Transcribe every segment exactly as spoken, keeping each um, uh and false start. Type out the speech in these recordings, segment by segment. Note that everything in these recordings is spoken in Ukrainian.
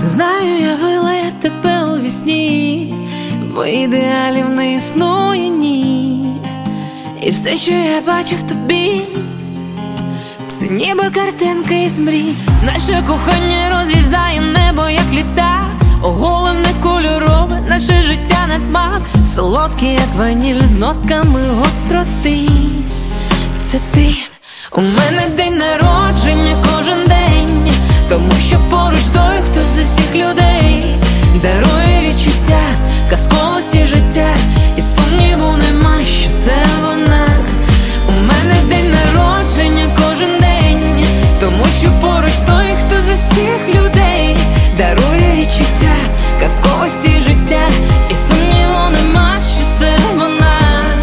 Знаю, я вила я тебе у вісні, бо ідеалів не існує, ні. І все, що я бачу в тобі, це ніби картинка із мрій. Наше кохання розрізає небо, як літак, оголене кольорове, наше життя на смак, солодке, як ваніль з нотками гостроти. Це ти, у мене день народження кожен день, тому що поруч той, хто з усіх людей дарує відчуття казковості життя, і сумніву нема, що це вона. У мене день народження кожен день, тому що поруч той, хто з усіх людей дарує відчуття казковості життя, і сумніву нема, що це вона.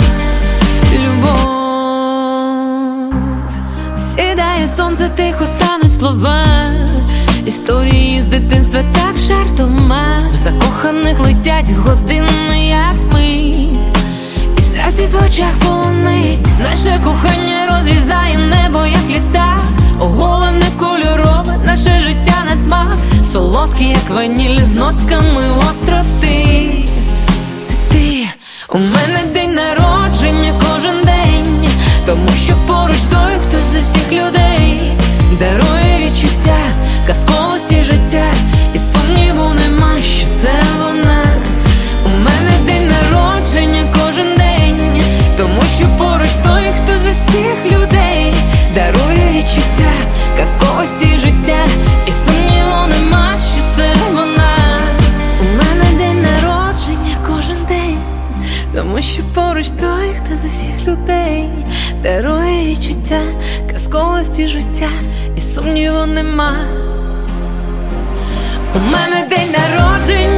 Любов. Сідає сонце, тихо тануть слова, історії з дитинства так жартома, в закоханих летять години, як мить, і засвіт в очах полонить. Наше кохання розрізає небо, як літак, оголене кольорове, наше життя на смак, солодке, як ваніль з нотками гостроти. Це ти, у мене день народження кожен день, тому що поруч той, хто з усіх людей дарує відчуття казковості життя, і сумніву нема, що це вона. У мене день народження кожен день, тому що поруч той, хто з усіх людей дарує відчуття казковості життя, і сумніву нема, що це вона. У мене день народження кожен день, тому що поруч той, хто з усіх людей дарує відчуття казковості життя, і сумніву нема. У мене день народження